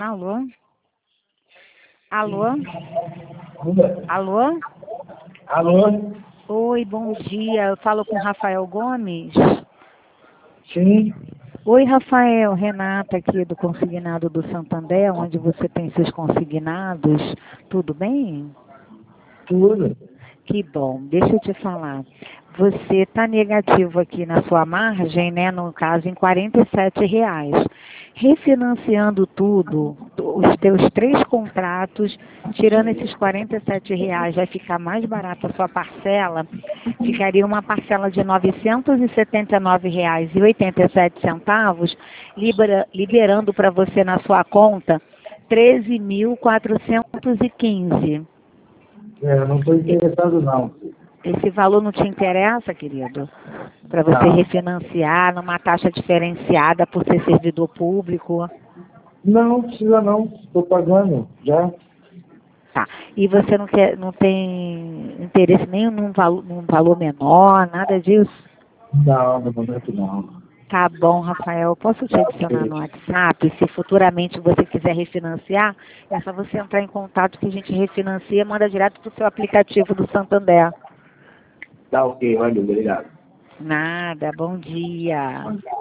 Alô? Alô? Alô? Alô? Oi, bom dia. Eu falo com Rafael Gomes. Sim, Oi, Rafael. Renata aqui do Consignado do Santander, onde você tem seus consignados. Tudo bem? tudo. Que bom. Deixa eu te falar. Você está negativo aqui na sua margem, né? No caso, em R$ 47. Refinanciando tudo, os teus 3 contratos, tirando esses R$ 47, vai ficar mais barata a sua parcela. Ficaria uma parcela de R$ 979,87, liberando para você na sua conta 13.415. Não estou interessado não. Esse valor não te interessa, querido? Para você Não. refinanciar numa taxa diferenciada por ser servidor público? Não precisa não. Estou pagando já. Tá. E você não tem interesse nem num valor menor, nada disso? Não, no momento não. Tá bom, Rafael. Posso te Tá adicionar ok. no WhatsApp? Se futuramente você quiser refinanciar, é só você entrar em contato que a gente refinancia, manda direto para o seu aplicativo do Santander. Tá ok, valeu, obrigado. Nada, bom dia.